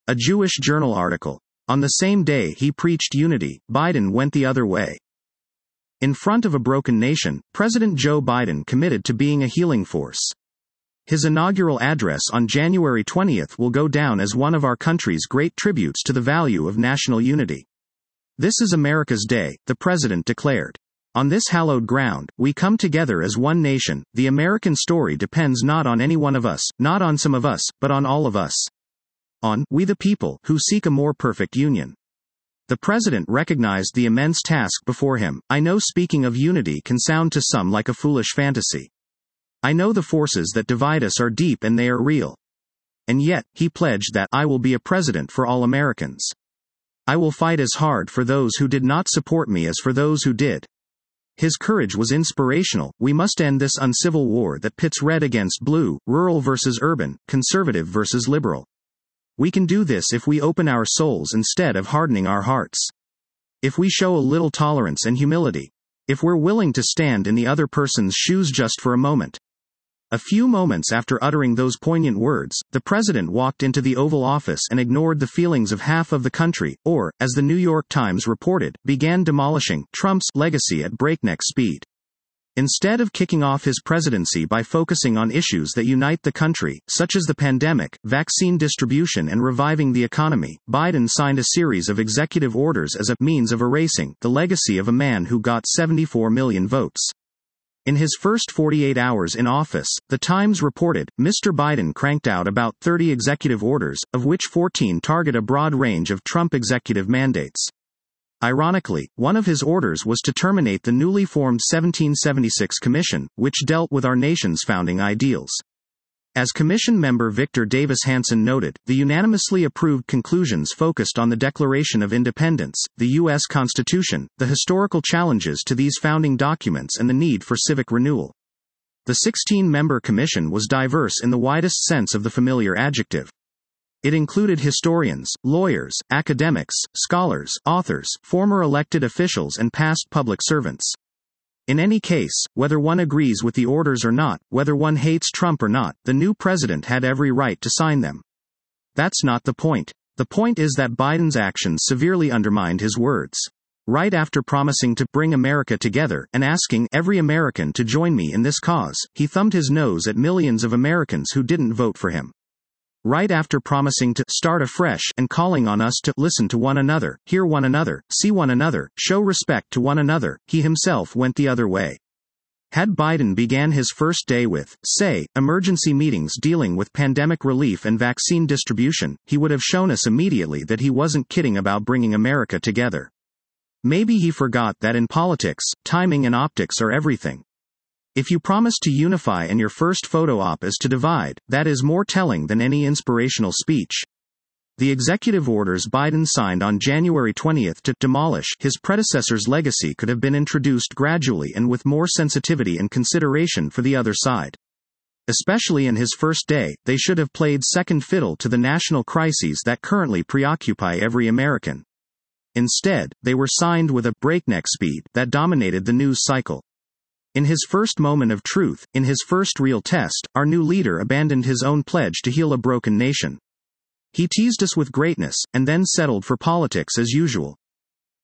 A Jewish Journal article. On the same day he preached unity, Biden went the other way. In front of a broken nation, President Joe Biden committed to being a healing force. His inaugural address on January 20th will go down as one of our country's great tributes to the value of national unity. This is America's day, the president declared. On this hallowed ground, we come together as one nation. The American story depends not on any one of us, not on some of us, but on all of us. On we the people, who seek a more perfect union. The president recognized the immense task before him. I know speaking of unity can sound to some like a foolish fantasy. I know the forces that divide us are deep and they are real. And yet, he pledged that I will be a president for all Americans. I will fight as hard for those who did not support me as for those who did. His courage was inspirational. We must end this uncivil war that pits red against blue, rural versus urban, conservative versus liberal. We can do this if we open our souls instead of hardening our hearts. If we show a little tolerance and humility. If we're willing to stand in the other person's shoes just for a moment. A few moments after uttering those poignant words, the president walked into the Oval Office and ignored the feelings of half of the country, or, as the New York Times reported, began demolishing Trump's legacy at breakneck speed. Instead of kicking off his presidency by focusing on issues that unite the country, such as the pandemic, vaccine distribution and reviving the economy, Biden signed a series of executive orders as a means of erasing the legacy of a man who got 74 million votes. In his first 48 hours in office, The Times reported, Mr. Biden cranked out about 30 executive orders, of which 14 target a broad range of Trump executive mandates. Ironically, one of his orders was to terminate the newly formed 1776 Commission, which dealt with our nation's founding ideals. As Commission member Victor Davis Hanson noted, the unanimously approved conclusions focused on the Declaration of Independence, the U.S. Constitution, the historical challenges to these founding documents and the need for civic renewal. The 16-member commission was diverse in the widest sense of the familiar adjective. It included historians, lawyers, academics, scholars, authors, former elected officials and past public servants. In any case, whether one agrees with the orders or not, whether one hates Trump or not, the new president had every right to sign them. That's not the point. The point is that Biden's actions severely undermined his words. Right after promising to bring America together and asking every American to join me in this cause, he thumbed his nose at millions of Americans who didn't vote for him. Right after promising to start afresh and calling on us to listen to one another, hear one another, see one another, show respect to one another, he himself went the other way. Had Biden began his first day with, say, emergency meetings dealing with pandemic relief and vaccine distribution, he would have shown us immediately that he wasn't kidding about bringing America together. Maybe he forgot that in politics, timing and optics are everything. If you promise to unify and your first photo op is to divide, that is more telling than any inspirational speech. The executive orders Biden signed on January 20th to demolish his predecessor's legacy could have been introduced gradually and with more sensitivity and consideration for the other side. Especially in his first day, they should have played second fiddle to the national crises that currently preoccupy every American. Instead, they were signed with a breakneck speed that dominated the news cycle. In his first moment of truth, in his first real test, our new leader abandoned his own pledge to heal a broken nation. He teased us with greatness, and then settled for politics as usual.